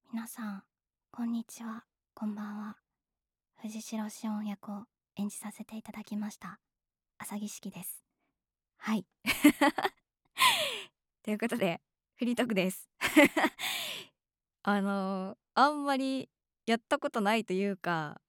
皆さん、こんにちは、こんばんは。藤代紫音役を演じさせていただきました。浅木式です。はい。ということで、フリートークです。あんまりやったことないというか、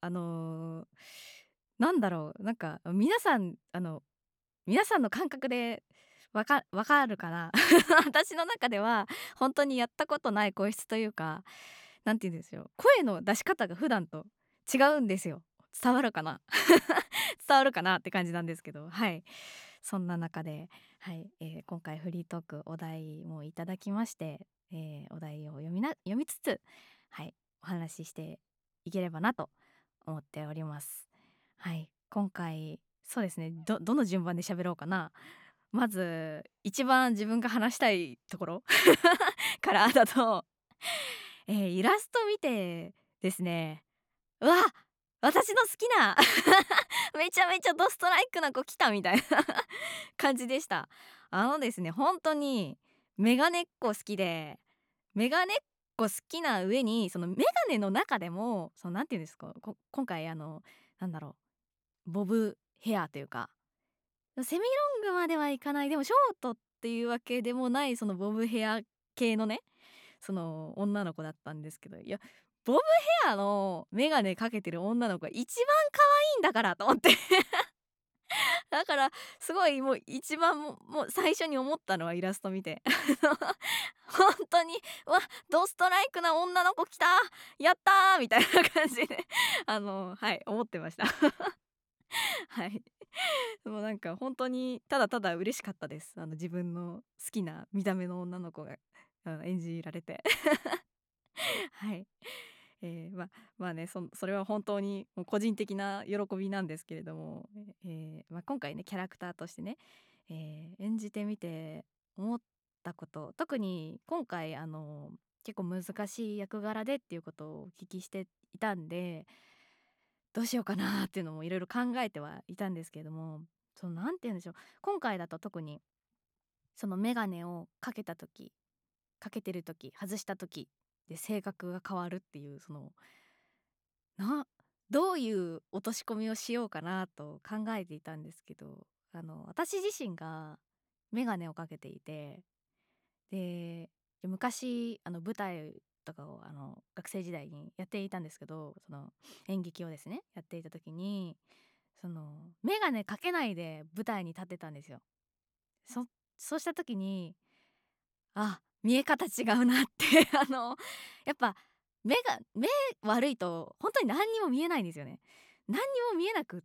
なんだろう、なんか皆さんの感覚でわかるかな。私の中では本当にやったことない声質というか、なんて言うんですよ、声の出し方が普段と違うんですよ。伝わるかな伝わるかなって感じなんですけど、はい。そんな中で、はい、今回フリートークお題もいただきまして、お題を読みつつ、はい、お話ししていければなと思っております。はい、今回そうですね、どの順番で喋ろうかな。まず一番自分が話したいところからだと、イラスト見てですね、うわ、私の好きなめちゃめちゃドストライクな子来たみたいな感じでした。ですね、本当にメガネっ子好きで、メガネっ子好きな上に、そのメガネの中でも、そのなんていうんですか、今回なんだろボブヘアというか、セミロングまではいかない、でもショートっていうわけでもない、そのボブヘア系のね、その女の子だったんですけど、いや、ボブヘアのメガネかけてる女の子が一番可愛いんだからと思ってだからすごいもう一番もう最初に思ったのはイラスト見て本当に「うわ、ドストライクな女の子来た、やったー」みたいな感じではい、思ってましたはい。もうなんか本当にただただ嬉しかったです。自分の好きな見た目の女の子が、演じられてはい。まあね、それは本当にもう個人的な喜びなんですけれども、今回ねキャラクターとしてね、演じてみて思ったこと、特に今回結構難しい役柄でっていうことをお聞きしていたんで、どうしようかなっていうのもいろいろ考えてはいたんですけれども、そのなんて言うんでしょう、今回だと特にその眼鏡をかけてる時外した時で性格が変わるっていう、などういう落とし込みをしようかなと考えていたんですけど、私自身が眼鏡をかけていて、で昔舞台とかを学生時代にやっていたんですけど、その演劇をですねやっていた時に、その眼鏡かけないで舞台に立ってたんですよ。そそうした時に、見え方違うなってやっぱ目悪いと本当に何にも見えないんですよね。何にも見えなくって、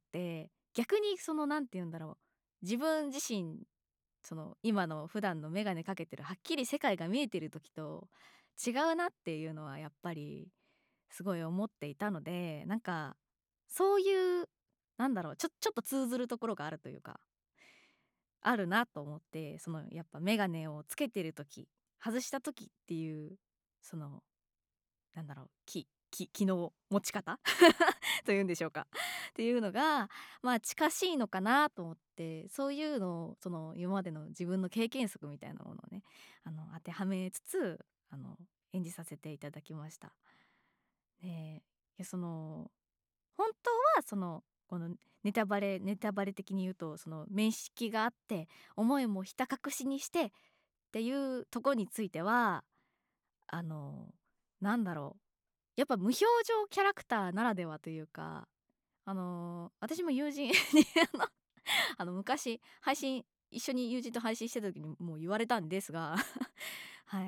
逆になんて言うんだろう、自分自身、今の普段の眼鏡かけてるはっきり世界が見えてる時と違うなっていうのはやっぱりすごい思っていたので、なんかそういう、なんだろう、ちょっと通ずるところがあるというか、あるなと思って、やっぱ眼鏡をつけてる時、外した時っていう、そのなんだろう、気の持ち方というんでしょうかっていうのが、まあ近しいのかなと思って、そういうのを今までの自分の経験則みたいなものをね、当てはめつつ演じさせていただきました。で、いや本当はこのネタバレ的に言うと、面識があって思いもひた隠しにしてっていうところについては、あのなんだろう、やっぱ無表情キャラクターならではというか、私も友人にあの昔一緒に友人と配信してた時にもう言われたんですがはい、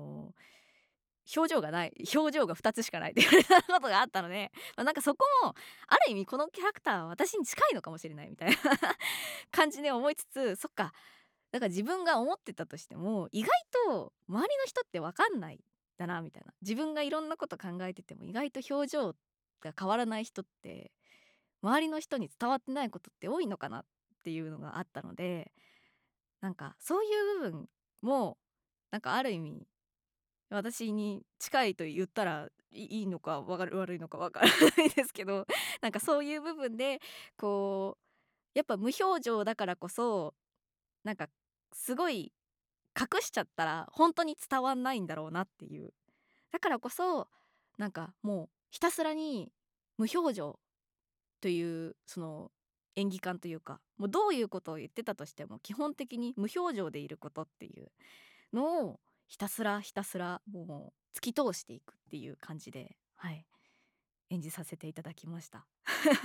表情が2つしかないって言われたことがあったので、なんかそこもある意味このキャラクターは私に近いのかもしれないみたいな感じで思いつつ、そっか、だから自分が思ってたとしても意外と周りの人って分かんないだなみたいな、自分がいろんなこと考えてても意外と表情が変わらない人って周りの人に伝わってないことって多いのかなっていうのがあったので、なんかそういう部分もなんかある意味私に近いと言ったらいいのか悪いのかわからないですけど、なんかそういう部分でこうやっぱ無表情だからこそ、なんかすごい隠しちゃったら本当に伝わんないんだろうなっていうだからこそなんかもうひたすらに無表情というその演技感というか、もうどういうことを言ってたとしても基本的に無表情でいることっていうのをひたすらひたすらもう突き通していくっていう感じで、はい、演じさせていただきました。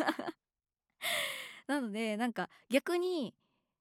なのでなんか逆に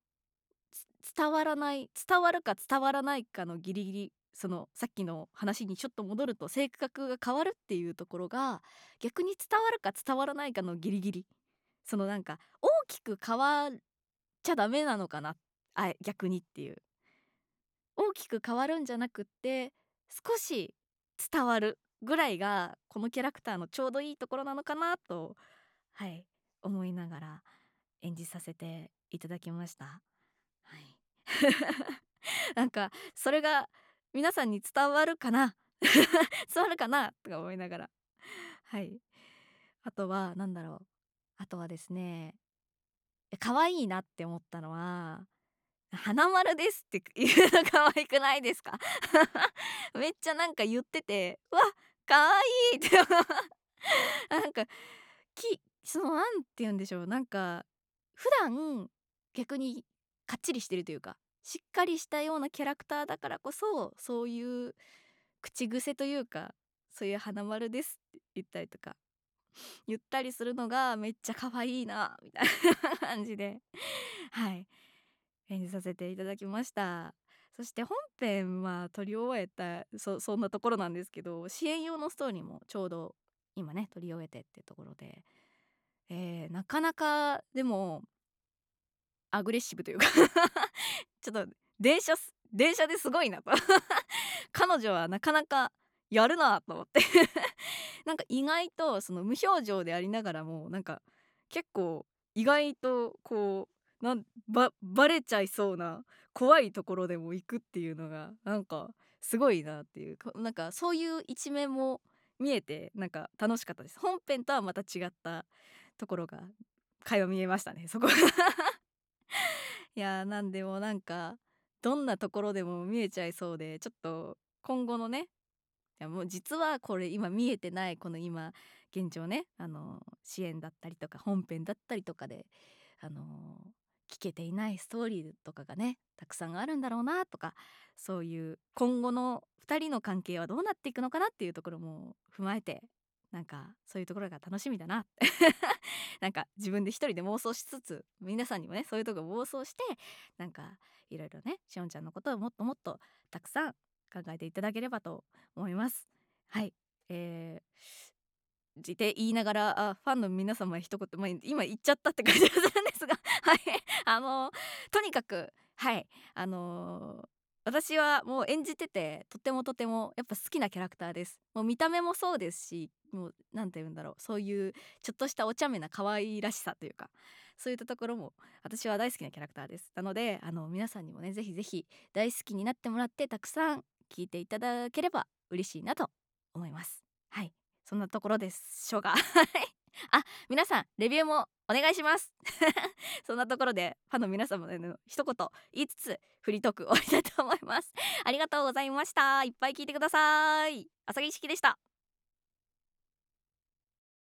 伝わるか伝わらないかのギリギリ、そのさっきの話にちょっと戻ると性格が変わるっていうところが逆に伝わるか伝わらないかのギリギリ、そのなんか大きく変わっちゃダメなのかな、逆にっていう、大きく変わるんじゃなくって少し伝わるぐらいがこのキャラクターのちょうどいいところなのかなと、はい、思いながら演じさせていただきました。はいなんかそれが皆さんに伝わるかな伝わるかなとか思いながら、はい。あとはなんだろう、あとはですね、可愛いなって思ったのは花丸ですっていうの可愛くないですか？めっちゃなんか言ってて、わ、可愛いってなんかそのなんて言うんでしょう、なんか普段逆にかっちりしてるというか、しっかりしたようなキャラクターだからこそ、そういう口癖というか、そういう花丸ですって言ったりするのがめっちゃ可愛いなみたいな感じで、はい、演じさせていただきました。そして本編は撮り終えたそんなところなんですけど、支援用のストーリーもちょうど今ね撮り終えてってところで、なかなかでもアグレッシブというかちょっと電車ですごいなと彼女はなかなかやるなと思ってなんか意外とその無表情でありながらもなんか結構意外とこうバレちゃいそうな怖いところでも行くっていうのがなんかすごいなっていうなんかそういう一面も見えてなんか楽しかったです。本編とはまた違ったところが垣間見えましたね、そこいやーなんでもなんかどんなところでも見えちゃいそうで、ちょっと今後のね、いやもう実はこれ今見えてないこの今現状ね、支援だったりとか本編だったりとかであの聞けていないストーリーとかがねたくさんあるんだろうなとか、そういう今後の2人の関係はどうなっていくのかなっていうところも踏まえて、なんかそういうところが楽しみだなってなんか自分で一人で妄想しつつ皆さんにもねそういうとこ妄想して、なんかいろいろねしおんちゃんのことをもっともっとたくさん考えていただければと思います。はい、って言いながらファンの皆様へ一言、今言っちゃったって感じがするんですがはいとにかくはい私はもう演じててとてもやっぱ好きなキャラクターです。もう見た目もそうですし、もうなんて言うんだろう、そういうちょっとしたお茶目な可愛らしさというか、そういったところも私は大好きなキャラクターです。なので皆さんにもねぜひぜひ大好きになってもらってたくさん聞いていただければ嬉しいなと思います。はい、そんなところでしょうかはい皆さんレビューもお願いしますそんなところでファンの皆様への一言言いつつフリートーク終わりたいと思います。ありがとうございました。いっぱい聞いてください。浅木式でした。